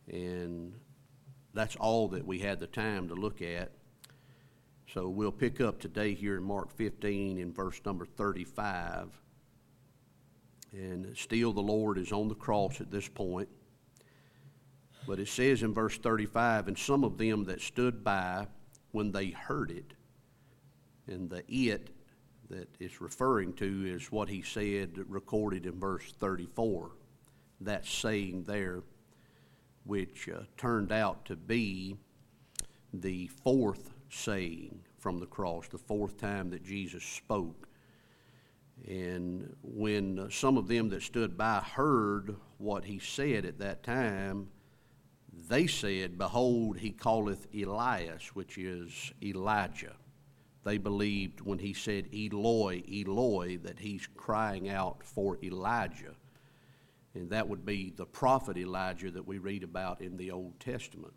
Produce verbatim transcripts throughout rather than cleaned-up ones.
And that's all that we had the time to look at. So we'll pick up today here in Mark fifteen in verse number thirty-five. And still the Lord is on the cross at this point. But it says in verse thirty-five, and some of them that stood by when they heard it, and the it that it's referring to is what he said recorded in verse thirty-four, that saying there, which uh, turned out to be the fourth saying from the cross, the fourth time that Jesus spoke. And when uh, some of them that stood by heard what he said at that time, they said, behold, he calleth Elias, which is Elijah. They believed when he said Eloi, Eloi, that he's crying out for Elijah. And that would be the prophet Elijah that we read about in the Old Testament.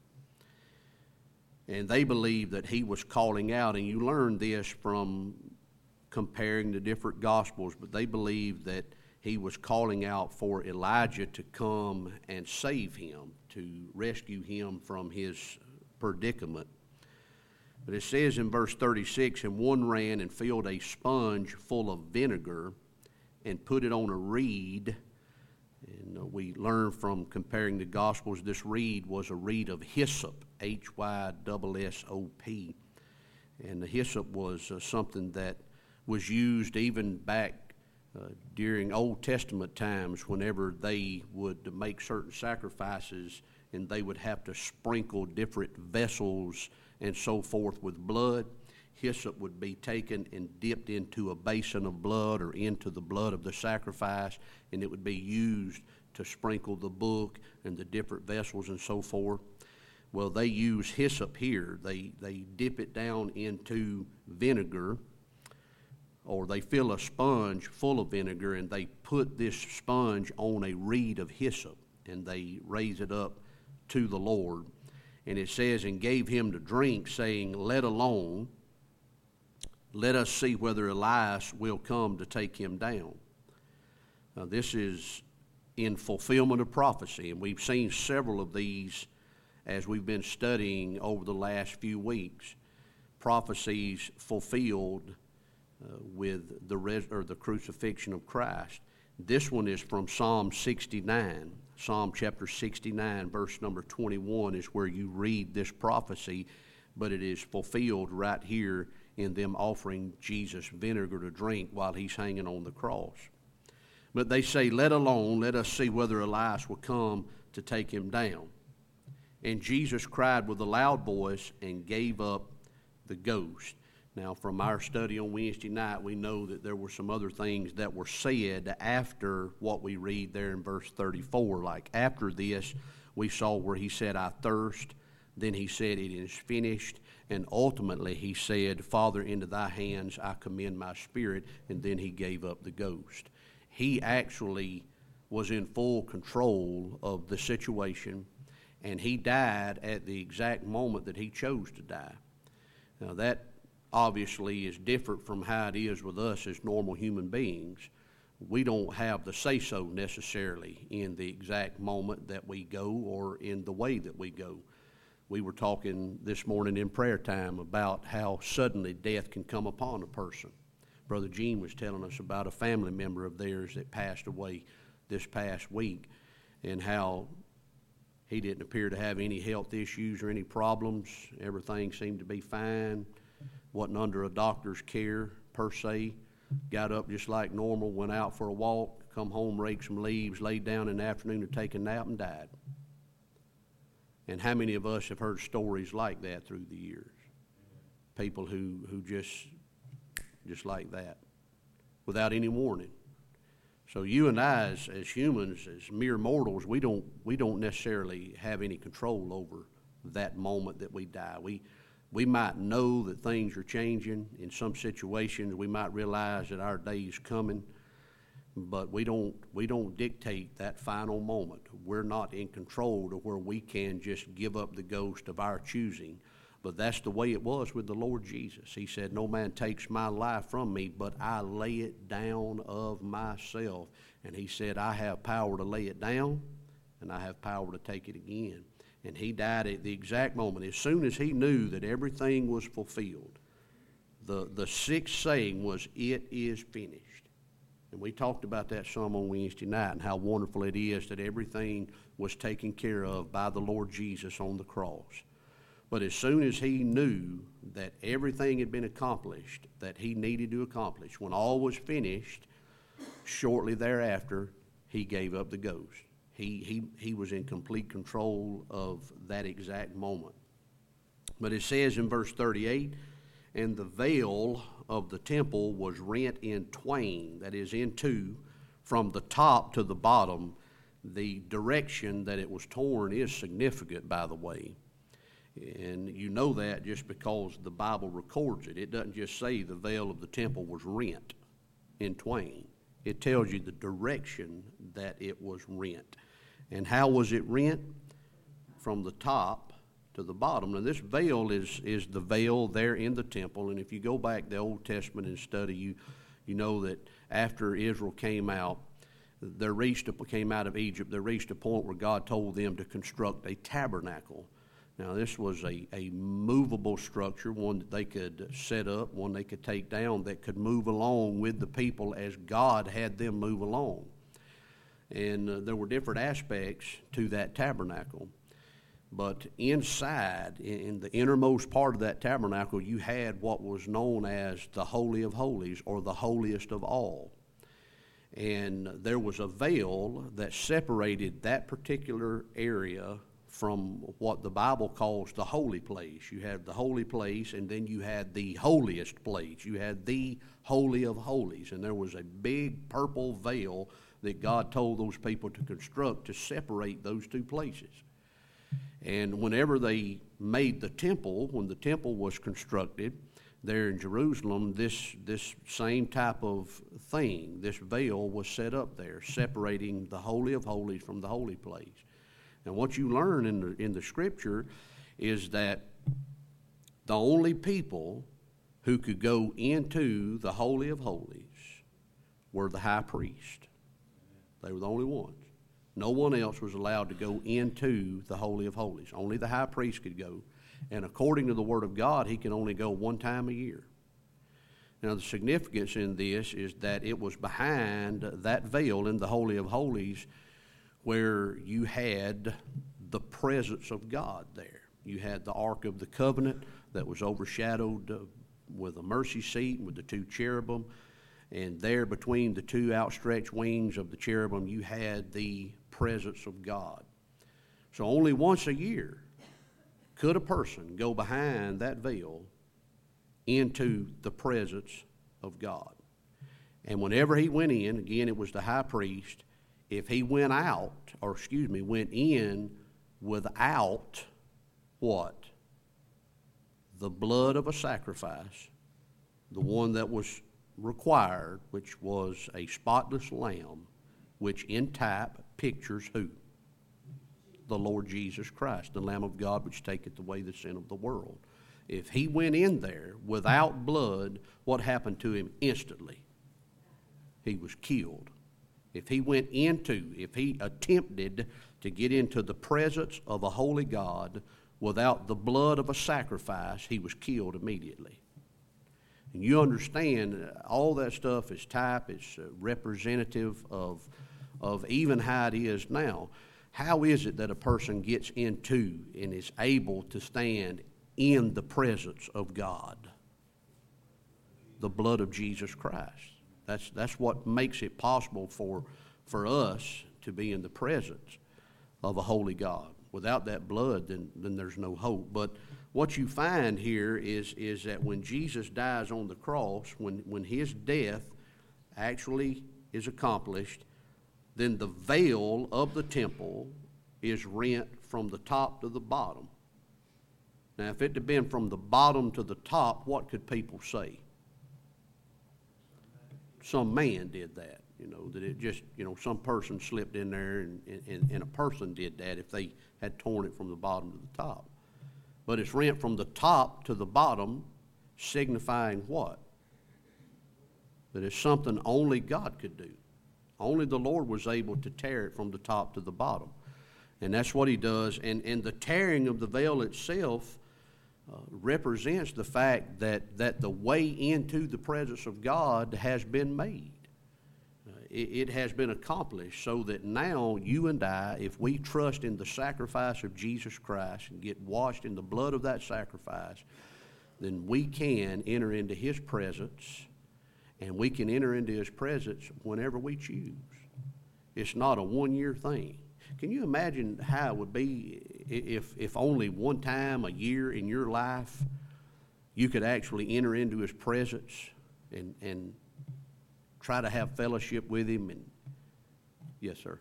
And they believed that he was calling out, and you learn this from comparing the different Gospels, but they believed that he was calling out for Elijah to come and save him, to rescue him from his predicament. But it says in verse thirty-six, and one ran and filled a sponge full of vinegar and put it on a reed. And uh, we learn from comparing the Gospels, this reed was a reed of hyssop, H Y S S O P. And the hyssop was uh, something that was used even back uh, during Old Testament times whenever they would make certain sacrifices, and they would have to sprinkle different vessels and so forth with blood. Hyssop would be taken and dipped into a basin of blood or into the blood of the sacrifice, and it would be used to sprinkle the book and the different vessels and so forth. Well, they use hyssop here. They, they dip it down into vinegar, or they fill a sponge full of vinegar, and they put this sponge on a reed of hyssop, and they raise it up to the Lord. And it says, and gave him to drink, saying, let alone, let us see whether Elias will come to take him down. Now, this is in fulfillment of prophecy, and we've seen several of these as we've been studying over the last few weeks. Prophecies fulfilled uh, with the res- or the crucifixion of Christ. This one is from Psalm sixty-nine. Psalm chapter sixty-nine, verse number twenty-one is where you read this prophecy, but it is fulfilled right here in them offering Jesus vinegar to drink while he's hanging on the cross. But they say, let alone, let us see whether Elias will come to take him down. And Jesus cried with a loud voice and gave up the ghost. Now, from our study on Wednesday night, we know that there were some other things that were said after what we read there in verse thirty-four. Like after this, we saw where he said, I thirst. Then he said, it is finished. And ultimately he said, Father, into thy hands I commend my spirit. And then he gave up the ghost. He actually was in full control of the situation, and he died at the exact moment that he chose to die. Now that obviously is different from how it is with us as normal human beings. We don't have the say-so necessarily in the exact moment that we go or in the way that we go. We were talking this morning in prayer time about how suddenly death can come upon a person. Brother Gene was telling us about a family member of theirs that passed away this past week, and how he didn't appear to have any health issues or any problems. Everything seemed to be fine. Wasn't under a doctor's care per se. Got up just like normal, went out for a walk, come home, raked some leaves, laid down in the afternoon to take a nap, and died. And how many of us have heard stories like that through the years? People who, who just, just like that, without any warning. So you and I, as, as humans, as mere mortals, we don't we don't necessarily have any control over that moment that we die. We we might know that things are changing in some situations. We might realize that our day is coming, but we don't we don't dictate that final moment. We're not in control to where we can just give up the ghost of our choosing. But that's the way it was with the Lord Jesus. He said, no man takes my life from me, but I lay it down of myself. And he said, I have power to lay it down, and I have power to take it again. And he died at the exact moment. As soon as he knew that everything was fulfilled, the, the sixth saying was, "It is finished." And we talked about that some on Wednesday night and how wonderful it is that everything was taken care of by the Lord Jesus on the cross. But as soon as he knew that everything had been accomplished that he needed to accomplish, when all was finished, shortly thereafter, he gave up the ghost. He, he, he was in complete control of that exact moment. But it says in verse thirty-eight, "And the veil of the temple was rent in twain," that is, in two, "from the top to the bottom." The direction that it was torn is significant, by the way. And you know that just because the Bible records it. It doesn't just say the veil of the temple was rent in twain. It tells you the direction that it was rent. And how was it rent? From the top to the bottom. Now this veil is, is the veil there in the temple. And if you go back to the Old Testament and study, you, you know that after Israel came out, they reached a, came out of Egypt, they reached a point where God told them to construct a tabernacle. Now, this was a, a movable structure, one that they could set up, one they could take down, that could move along with the people as God had them move along. And uh, there were different aspects to that tabernacle. But inside, in the innermost part of that tabernacle, you had what was known as the Holy of Holies, or the holiest of all. And there was a veil that separated that particular area from what the Bible calls the holy place. You had the holy place, and then you had the holiest place. You had the Holy of Holies, and there was a big purple veil that God told those people to construct to separate those two places. And whenever they made the temple, when the temple was constructed there in Jerusalem, this, this same type of thing, this veil was set up there, separating the Holy of Holies from the holy place. And what you learn in the, in the Scripture is that the only people who could go into the Holy of Holies were the high priest. They were the only ones. No one else was allowed to go into the Holy of Holies. Only the high priest could go. And according to the Word of God, he can only go one time a year. Now, the significance in this is that it was behind that veil in the Holy of Holies where you had the presence of God there. You had the Ark of the Covenant that was overshadowed uh, with a mercy seat with the two cherubim. And there between the two outstretched wings of the cherubim, you had the presence of God. So only once a year could a person go behind that veil into the presence of God. And whenever he went in, again, it was the high priest. If he went out, or excuse me, went in without what? The blood of a sacrifice, the one that was required, which was a spotless lamb, which in type pictures who? The Lord Jesus Christ, the Lamb of God, which taketh away the sin of the world. If he went in there without blood, what happened to him instantly? He was killed. If he went into, if he attempted to get into the presence of a holy God without the blood of a sacrifice, he was killed immediately. And you understand, all that stuff is type, it's representative of, of even how it is now. How is it that a person gets into and is able to stand in the presence of God? The blood of Jesus Christ. That's, that's what makes it possible for, for us to be in the presence of a holy God. Without that blood, then, then there's no hope. But what you find here is, is that when Jesus dies on the cross, when, when his death actually is accomplished, then the veil of the temple is rent from the top to the bottom. Now, if it had been from the bottom to the top, what could people say? Some man did that, you know, that it just, you know, some person slipped in there and, and, and a person did that if they had torn it from the bottom to the top. But it's rent from the top to the bottom, signifying what? That it's something only God could do. Only the Lord was able to tear it from the top to the bottom. And that's what he does. And, and the tearing of the veil itself uh, represents the fact that, that the way into the presence of God has been made. Uh, it, it has been accomplished so that now you and I, if we trust in the sacrifice of Jesus Christ and get washed in the blood of that sacrifice, then we can enter into his presence, and we can enter into his presence whenever we choose. It's not a one-year thing. Can you imagine how it would be if, if only one time a year in your life you could actually enter into his presence and, and try to have fellowship with him? And yes, sir.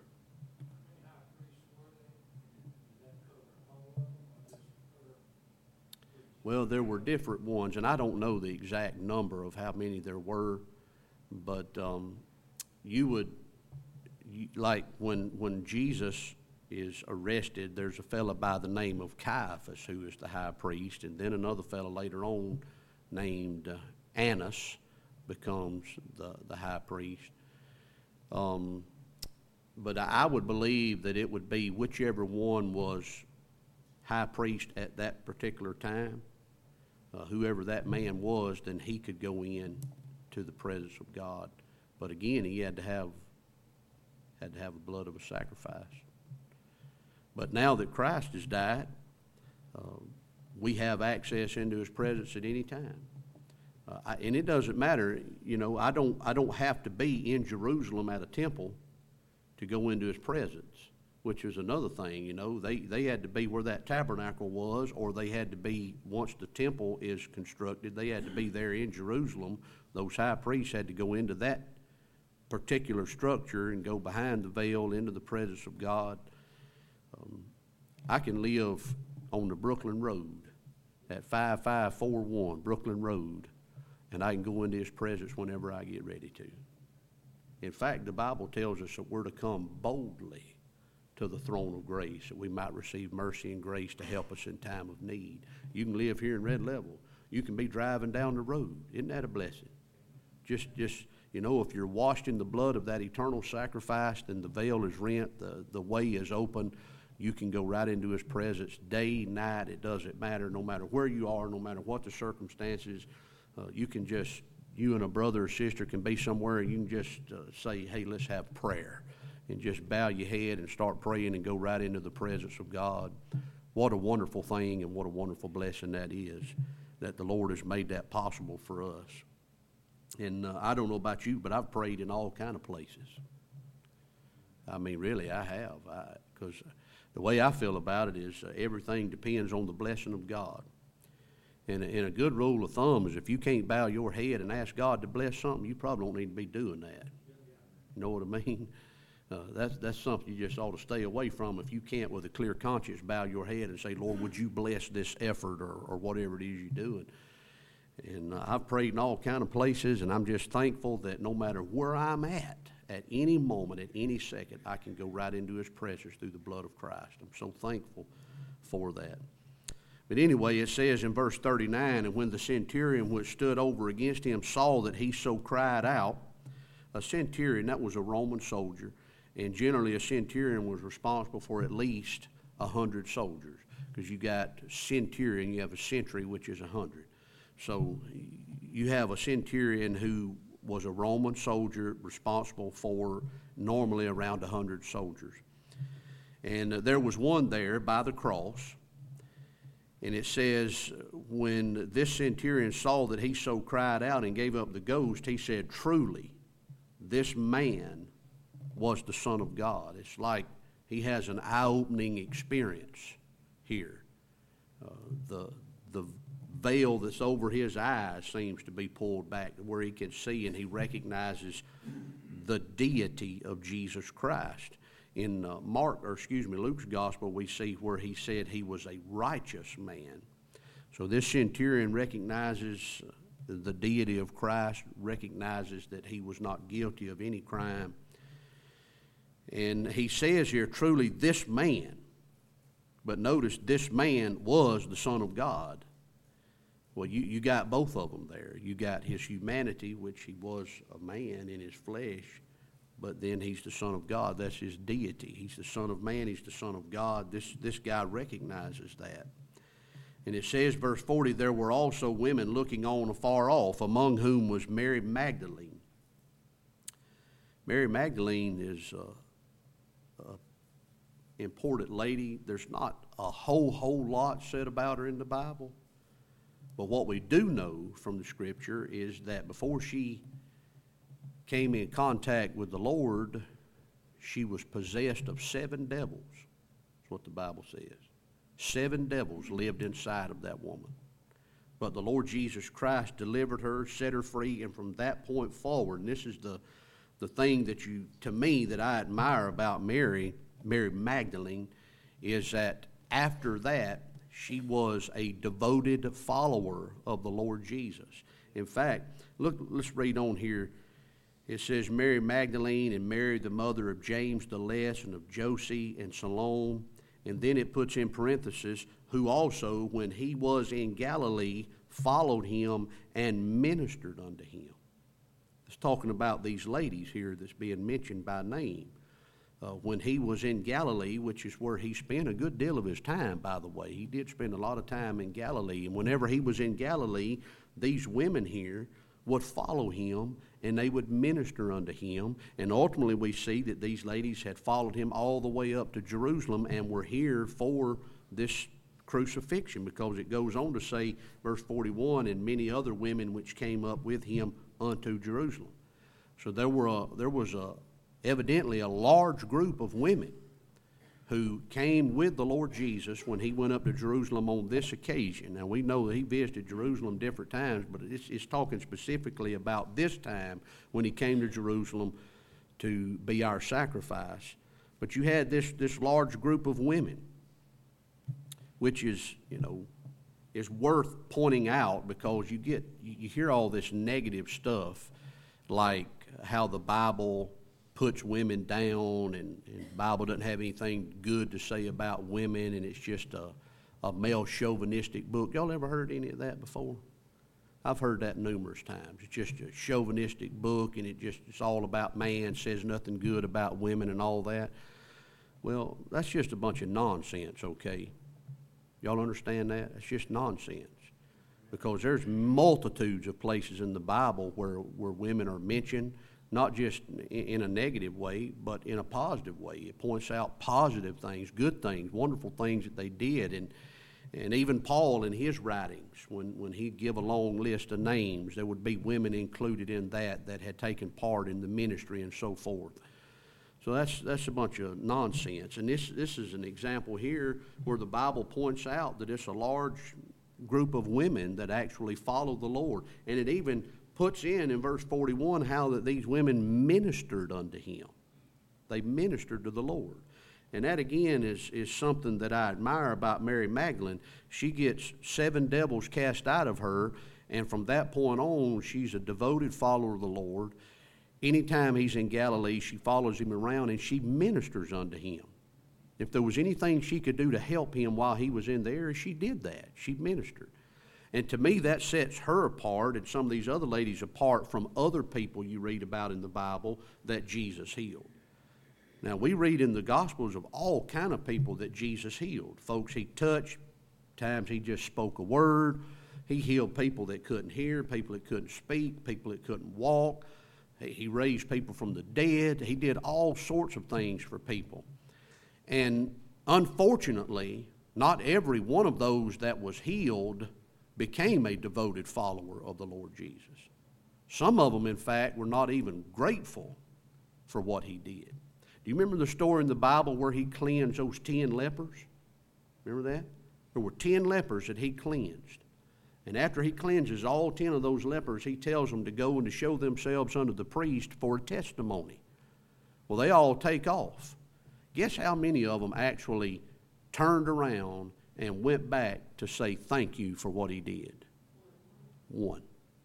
Well, there were different ones, and I don't know the exact number of how many there were, but um, you would, you, like when when Jesus is arrested, there's a fellow by the name of Caiaphas who is the high priest, and then another fellow later on named uh, Annas becomes the, the high priest. Um, but I would believe that it would be whichever one was high priest at that particular time. Uh, whoever that man was, then he could go in to the presence of God. But again, he had to have had to have the blood of a sacrifice. But now that Christ has died, uh, we have access into his presence at any time. Uh, I, and it doesn't matter, you know, I don't I don't have to be in Jerusalem at a temple to go into his presence, which is another thing, you know. They, they had to be where that tabernacle was, or they had to be, once the temple is constructed, they had to be there in Jerusalem. Those high priests had to go into that particular structure and go behind the veil into the presence of God. Um, I can live on the Brooklyn Road at five five four one Brooklyn Road, and I can go into his presence whenever I get ready to. In fact, the Bible tells us that we're to come boldly to the throne of grace, that we might receive mercy and grace to help us in time of need. You can live here in Red Level. You can be driving down the road. Isn't that a blessing? Just, just you know, if you're washed in the blood of that eternal sacrifice, then the veil is rent, the, the way is open. You can go right into his presence day, night. It doesn't matter. No matter where you are, no matter what the circumstances, uh, you can just, you and a brother or sister can be somewhere, and you can just uh, say, hey, let's have prayer. And just bow your head and start praying and go right into the presence of God. What a wonderful thing, and what a wonderful blessing that is, that the Lord has made that possible for us. And uh, I don't know about you, but I've prayed in all kind of places. I mean, really, I have. Because the way I feel about it is uh, everything depends on the blessing of God. And, and a good rule of thumb is if you can't bow your head and ask God to bless something, you probably don't need to be doing that. You know what I mean? Uh, that's, that's something you just ought to stay away from if you can't, with a clear conscience, bow your head and say, Lord, would you bless this effort or, or whatever it is you're doing. And uh, I've prayed in all kind of places, and I'm just thankful that no matter where I'm at, at any moment, at any second, I can go right into his presence through the blood of Christ. I'm so thankful for that. But anyway, it says in verse thirty-nine, and when the centurion which stood over against him saw that he so cried out, a centurion, that was a Roman soldier, and generally a centurion was responsible for at least a hundred soldiers, because you got centurion, you have a century, which is a hundred. So you have a centurion who was a Roman soldier responsible for normally around a hundred soldiers. And uh, there was one there by the cross, and it says, when this centurion saw that he so cried out and gave up the ghost, he said, truly, this man was the Son of God. It's like he has an eye-opening experience here. Uh, the the veil that's over his eyes seems to be pulled back to where he can see, and he recognizes the deity of Jesus Christ. In uh, Mark, or excuse me, Luke's gospel, we see where he said he was a righteous man. So this centurion recognizes the deity of Christ, recognizes that he was not guilty of any crime. And he says here, truly this man, but notice this man was the Son of God. Well, you, you got both of them there. You got his humanity, which he was a man in his flesh, but then he's the Son of God. That's his deity. He's the Son of Man. He's the Son of God. This, this guy recognizes that. And it says, verse forty, there were also women looking on afar off, among whom was Mary Magdalene. Mary Magdalene is an important lady. There's not a whole, whole lot said about her in the Bible. But what we do know from the Scripture is that before she came in contact with the Lord, she was possessed of seven devils. That's what the Bible says. Seven devils lived inside of that woman. But the Lord Jesus Christ delivered her, set her free, and from that point forward, and this is the, the thing that you, to me, that I admire about Mary, Mary Magdalene, is that after that, she was a devoted follower of the Lord Jesus. In fact, look, let's read on here. It says, Mary Magdalene and Mary, the mother of James the Less and of Josie and Salome. And then it puts in parentheses, who also, when he was in Galilee, followed him and ministered unto him. It's talking about these ladies here that's being mentioned by name. Uh, when he was in Galilee, which is where he spent a good deal of his time, by the way. He did spend a lot of time in Galilee. And whenever he was in Galilee, these women here would follow him, and they would minister unto him. And ultimately we see that these ladies had followed him all the way up to Jerusalem and were here for this crucifixion, because it goes on to say, verse forty-one, and many other women which came up with him unto Jerusalem. So there were a, there was a evidently a large group of women who came with the Lord Jesus when he went up to Jerusalem on this occasion. Now, we know that he visited Jerusalem different times, but it's, it's talking specifically about this time when he came to Jerusalem to be our sacrifice. But you had this, this large group of women, which is, you know, is worth pointing out, because you get, you, you hear all this negative stuff, like how the Bible puts women down, and, and the Bible doesn't have anything good to say about women, and it's just a, a male chauvinistic book. Y'all ever heard any of that before? I've heard that numerous times. It's just a chauvinistic book, and it just it's all about man, says nothing good about women and all that. Well, that's just a bunch of nonsense, okay? Y'all understand that? It's just nonsense. Because there's multitudes of places in the Bible where, where women are mentioned, not just in a negative way, but in a positive way. It points out positive things, good things, wonderful things that they did. And and even Paul in his writings, when, when he'd give a long list of names, there would be women included in that that had taken part in the ministry and so forth. So that's that's a bunch of nonsense. And this, this is an example here where the Bible points out that it's a large group of women that actually follow the Lord. And it even puts in, in verse forty-one, how that these women ministered unto him. They ministered to the Lord. And that, again, is, is something that I admire about Mary Magdalene. She gets seven devils cast out of her, and from that point on, she's a devoted follower of the Lord. Anytime he's in Galilee, she follows him around, and she ministers unto him. If there was anything she could do to help him while he was in there, she did that. She ministered. And to me, that sets her apart and some of these other ladies apart from other people you read about in the Bible that Jesus healed. Now, we read in the Gospels of all kind of people that Jesus healed. Folks he touched, times he just spoke a word. He healed people that couldn't hear, people that couldn't speak, people that couldn't walk. He raised people from the dead. He did all sorts of things for people. And unfortunately, not every one of those that was healed became a devoted follower of the Lord Jesus. Some of them, in fact, were not even grateful for what he did. Do you remember the story in the Bible where he cleansed those ten lepers? Remember that? There were ten lepers that he cleansed. And after he cleanses all ten of those lepers, he tells them to go and to show themselves unto the priest for a testimony. Well, they all take off. Guess how many of them actually turned around and went back to say thank you for what he did? One.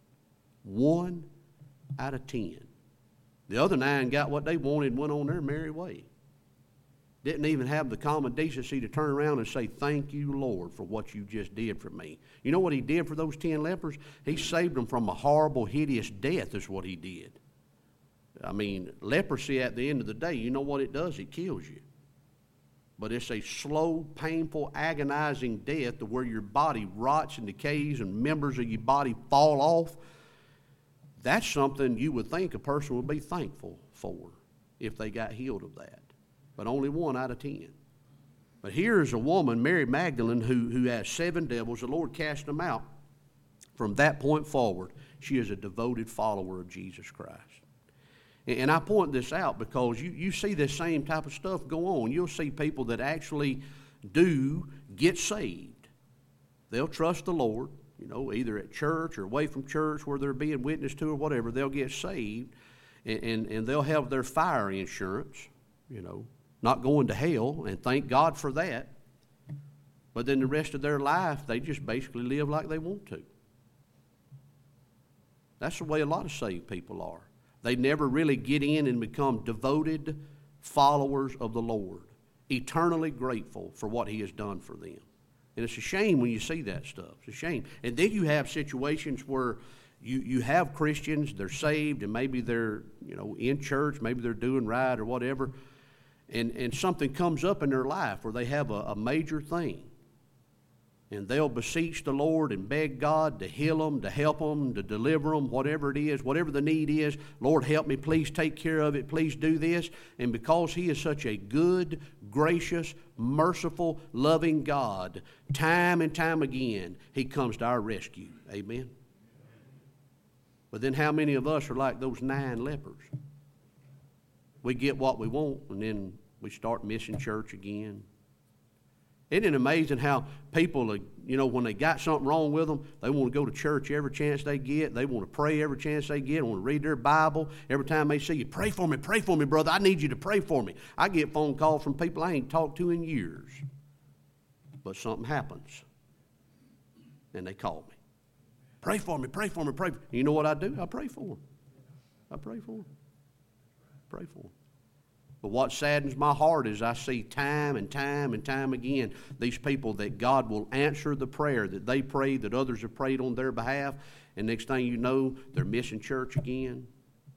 One out of ten. The other nine got what they wanted and went on their merry way. Didn't even have the common decency to turn around and say, thank you, Lord, for what you just did for me. You know what he did for those ten lepers? He saved them from a horrible, hideous death is what he did. I mean, leprosy at the end of the day, you know what it does? It kills you. But it's a slow, painful, agonizing death to where your body rots and decays and members of your body fall off. That's something you would think a person would be thankful for if they got healed of that. But only one out of ten. But here is a woman, Mary Magdalene, who, who has seven devils. The Lord cast them out. From that point forward, she is a devoted follower of Jesus Christ. And, and I point this out because you, you see this same type of stuff go on. You'll see people that actually do get saved. They'll trust the Lord, you know, either at church or away from church where they're being witnessed to or whatever. They'll get saved, and, and, and they'll have their fire insurance, you know, not going to hell, and thank God for that. But then the rest of their life, they just basically live like they want to. That's the way a lot of saved people are. They never really get in and become devoted followers of the Lord, eternally grateful for what He has done for them. And it's a shame when you see that stuff. It's a shame. And then you have situations where you, you have Christians, they're saved, and maybe they're, you know, in church, maybe they're doing right or whatever, and, and something comes up in their life where they have a, a major thing. And they'll beseech the Lord and beg God to heal them, to help them, to deliver them, whatever it is, whatever the need is. Lord, help me. Please take care of it. Please do this. And because He is such a good, gracious, merciful, loving God, time and time again, He comes to our rescue. Amen? But then how many of us are like those nine lepers? We get what we want, and then we start missing church again. Isn't it amazing how people, you know, when they got something wrong with them, they want to go to church every chance they get. They want to pray every chance they get. They want to read their Bible. Every time they see you, pray for me, pray for me, brother. I need you to pray for me. I get phone calls from people I ain't talked to in years. But something happens, and they call me. Pray for me, pray for me, pray for me. You know what I do? I pray for them. I pray for them. Pray for them. But what saddens my heart is I see time and time and time again these people that God will answer the prayer that they prayed, that others have prayed on their behalf, and next thing you know, they're missing church again.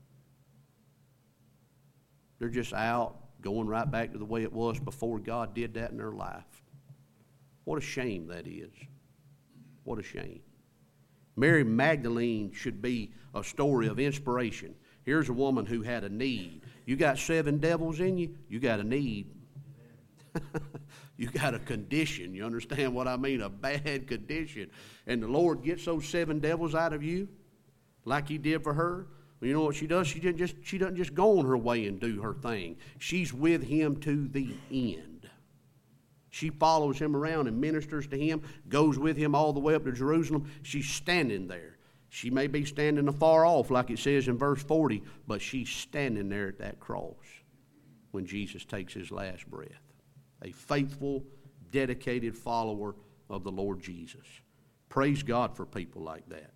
They're just out, going right back to the way it was before God did that in their life. What a shame that is. What a shame. Mary Magdalene should be a story of inspiration. Here's a woman who had a need. You got seven devils in you, you got a need. You got a condition. You understand what I mean? A bad condition. And the Lord gets those seven devils out of you like He did for her. Well, you know what she does? She didn't just she doesn't just go on her way and do her thing. She's with Him to the end. She follows Him around and ministers to Him, goes with Him all the way up to Jerusalem. She's standing there. She may be standing afar off, like it says in verse forty, but she's standing there at that cross when Jesus takes His last breath. A faithful, dedicated follower of the Lord Jesus. Praise God for people like that.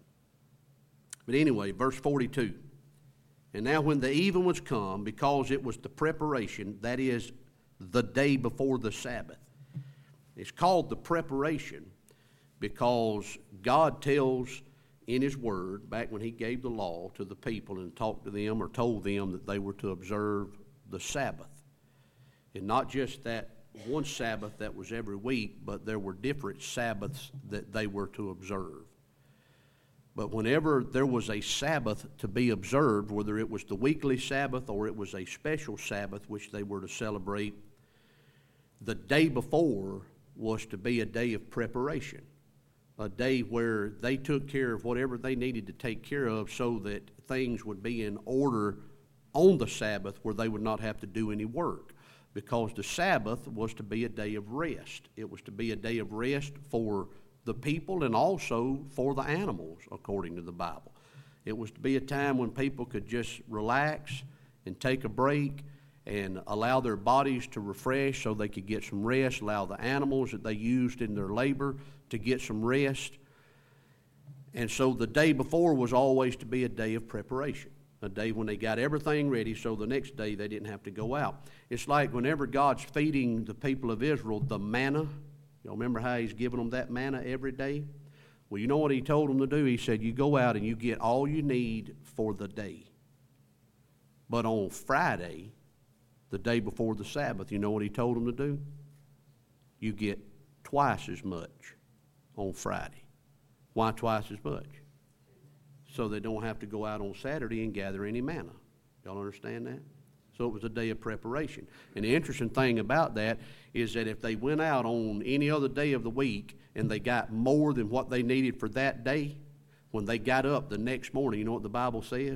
But anyway, verse forty-two. And now when the even was come, because it was the preparation, that is, the day before the Sabbath. It's called the preparation because God tells in His Word, back when He gave the law to the people and talked to them or told them that they were to observe the Sabbath. And not just that one Sabbath that was every week, but there were different Sabbaths that they were to observe. But whenever there was a Sabbath to be observed, whether it was the weekly Sabbath or it was a special Sabbath which they were to celebrate, the day before was to be a day of preparation. A day where they took care of whatever they needed to take care of so that things would be in order on the Sabbath where they would not have to do any work. Because the Sabbath was to be a day of rest. It was to be a day of rest for the people and also for the animals, according to the Bible. It was to be a time when people could just relax and take a break and allow their bodies to refresh so they could get some rest, allow the animals that they used in their labor to get some rest. And so the day before was always to be a day of preparation, a day when they got everything ready so the next day they didn't have to go out. It's like whenever God's feeding the people of Israel the manna, y'all remember how He's giving them that manna every day? Well, you know what He told them to do? He said, you go out and you get all you need for the day. But on Friday, the day before the Sabbath, you know what he told them to do? You get twice as much on Friday. Why twice as much? So they don't have to go out on Saturday and gather any manna. Y'all understand that? So it was a day of preparation. And the interesting thing about that is that if they went out on any other day of the week and they got more than what they needed for that day, when they got up the next morning, you know what the Bible says?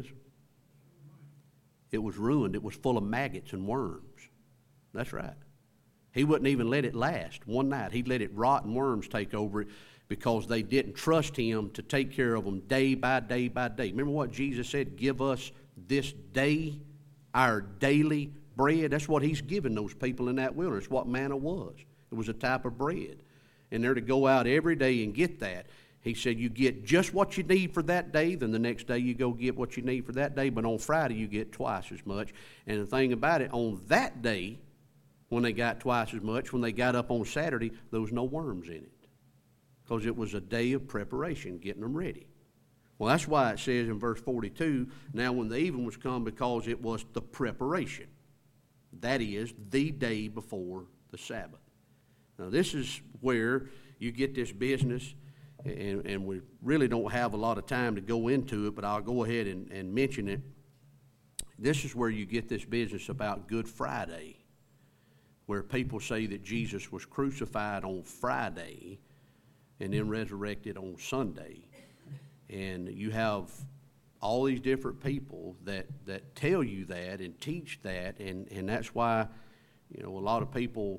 It was ruined. It was full of maggots and worms. That's right. He wouldn't even let it last one night. He'd let it rot and worms take over it because they didn't trust him to take care of them day by day by day. Remember what Jesus said? Give us this day our daily bread. That's what he's given those people in that wilderness, what manna was. It was a type of bread. And they're to go out every day and get that. He said you get just what you need for that day, then the next day you go get what you need for that day, but on Friday you get twice as much. And the thing about it, on that day, when they got twice as much, when they got up on Saturday, there was no worms in it because it was a day of preparation, getting them ready. Well, that's why it says in verse forty-two, now when the even was come, because it was the preparation. That is, the day before the Sabbath. Now, this is where you get this business, and, and we really don't have a lot of time to go into it, but I'll go ahead and, and mention it. This is where you get this business about Good Friday, where people say that Jesus was crucified on Friday and then resurrected on Sunday. And you have all these different people that, that tell you that and teach that, and, and that's why, you know, a lot of people,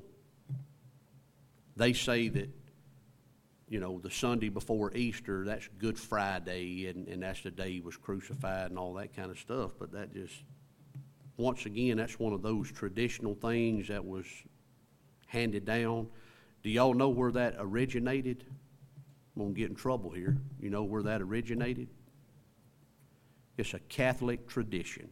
they say that, you know, the Sunday before Easter, that's Good Friday, and, and that's the day he was crucified and all that kind of stuff. But that just, once again, that's one of those traditional things that was handed down. Do y'all know where that originated? I'm going to get in trouble here. You know where that originated? It's a Catholic tradition.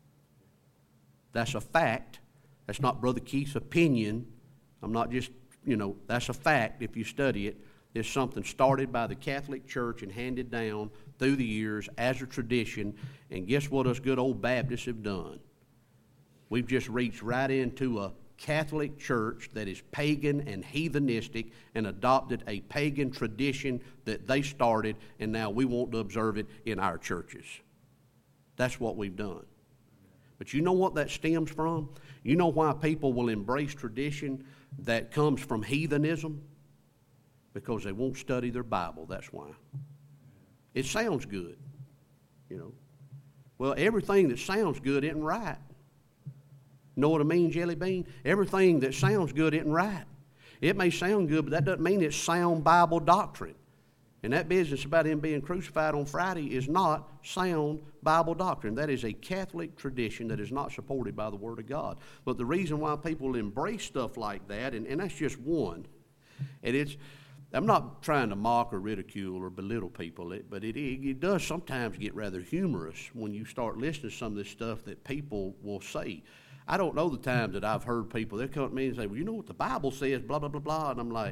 That's a fact. That's not Brother Keith's opinion. I'm not just, you know, that's a fact if you study it. It's something started by the Catholic Church and handed down through the years as a tradition. And guess what us good old Baptists have done? We've just reached right into a Catholic Church that is pagan and heathenistic and adopted a pagan tradition that they started, and now we want to observe it in our churches. That's what we've done. But you know what that stems from? You know why people will embrace tradition that comes from heathenism? Because they won't study their Bible, that's why. It sounds good, you know. Well, everything that sounds good isn't right. Know what I mean, Jelly Bean? Everything that sounds good isn't right. It may sound good, but that doesn't mean it's sound Bible doctrine. And that business about him being crucified on Friday is not sound Bible doctrine. That is a Catholic tradition that is not supported by the Word of God. But the reason why people embrace stuff like that, and, and that's just one, and it's, I'm not trying to mock or ridicule or belittle people, it, but it, it, it does sometimes get rather humorous when you start listening to some of this stuff that people will say. I don't know the times that I've heard people, they'll come to me and say, well, you know what the Bible says, blah, blah, blah, blah. And I'm like,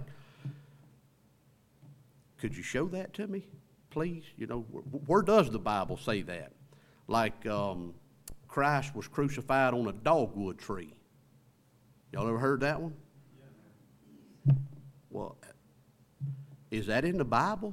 could you show that to me, please? You know, where, where does the Bible say that? Like um, Christ was crucified on a dogwood tree. Y'all ever heard that one? Yeah. Well, is that in the Bible?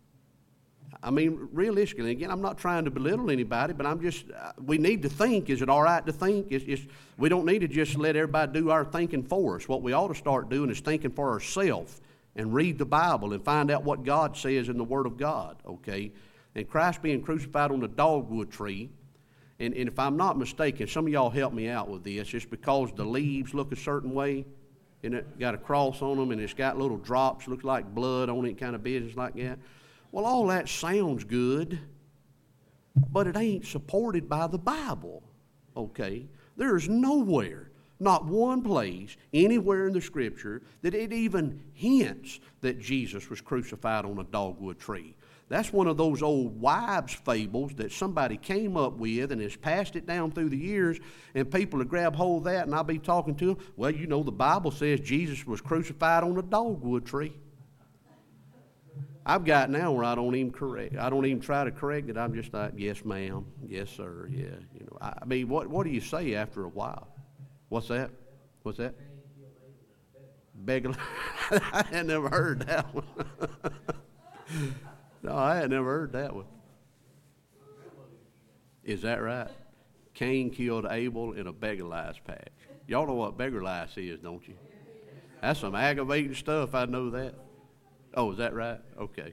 I mean, realistically, again, I'm not trying to belittle anybody, but I'm just, uh, we need to think. Is it all right to think? It's, it's, we don't need to just let everybody do our thinking for us. What we ought to start doing is thinking for ourselves and read the Bible and find out what God says in the Word of God, okay? And Christ being crucified on a dogwood tree, and, and if I'm not mistaken, some of y'all help me out with this, it's because the leaves look a certain way, and it got a cross on them, and it's got little drops, looks like blood on it, kind of business like that. Well, all that sounds good, but it ain't supported by the Bible, okay? There is nowhere, not one place, anywhere in the Scripture that it even hints that Jesus was crucified on a dogwood tree. That's one of those old wives' fables that somebody came up with and has passed it down through the years, and people will grab hold of that, and I'll be talking to them, well, you know, the Bible says Jesus was crucified on a dogwood tree. I've got now where I don't even correct. I don't even try to correct it. I'm just like, yes, ma'am, yes, sir, yeah. You know, I, I mean, what what do you say after a while? What's that? What's that? Beggar. I had never heard that one. No, I had never heard that one. Is that right? Cain killed Abel in a beggar lice patch. Y'all know what beggar lice is, don't you? That's some aggravating stuff. I know that. Oh, is that right? Okay.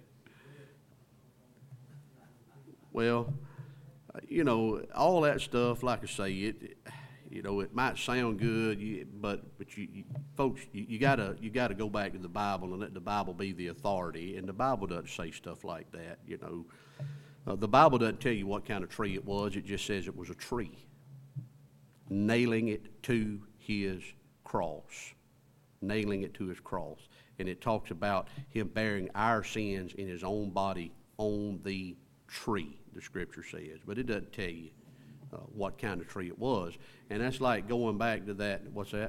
Well, you know, all that stuff, like I say, it, you know, it might sound good, but but you, you folks, you, you gotta you gotta go back to the Bible and let the Bible be the authority. And the Bible doesn't say stuff like that. You know, uh, the Bible doesn't tell you what kind of tree it was. It just says it was a tree, nailing it to his cross, nailing it to his cross. And it talks about him bearing our sins in his own body on the tree, the scripture says. But it doesn't tell you uh, what kind of tree it was. And that's like going back to that, what's that?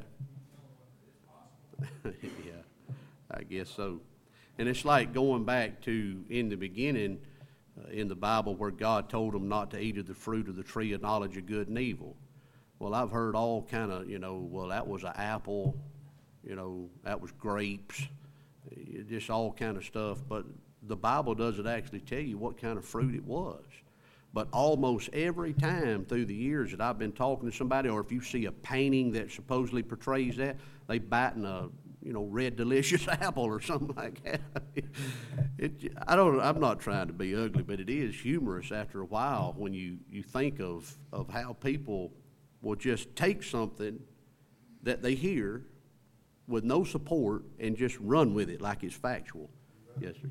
Yeah, I guess so. And it's like going back to, in the beginning, uh, in the Bible, where God told them not to eat of the fruit of the tree of knowledge of good and evil. Well, I've heard all kind of, you know, well, that was an apple, you know, that was grapes, just all kind of stuff. But the Bible doesn't actually tell you what kind of fruit it was. But almost every time through the years that I've been talking to somebody, or if you see a painting that supposedly portrays that, they biting a, you know, red delicious apple or something like that. it, I don't. I'm not trying to be ugly, but it is humorous after a while when you, you think of, of how people will just take something that they hear with no support and just run with it like it's factual. Yes, sir.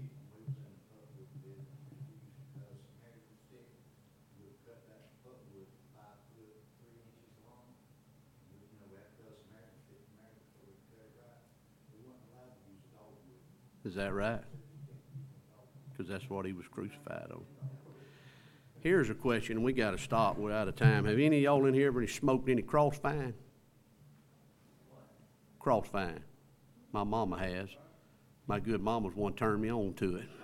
Is that right? Because that's what he was crucified on. Here's a question, and we got to stop. We're out of time. Have any of y'all in here ever smoked any cross vine? Cross vine. My mama has. My good mama's one turned me on to it.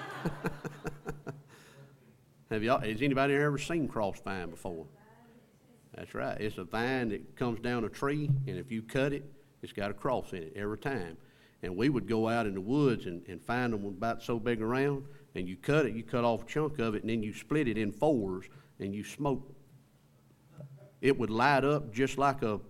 Have y'all? Has anybody ever seen cross vine before? That's right. It's a vine that comes down a tree, and if you cut it, it's got a cross in it every time. And we would go out in the woods and, and find them about so big around, and you cut it, you cut off a chunk of it, and then you split it in fours, and you smoke. It would light up just like a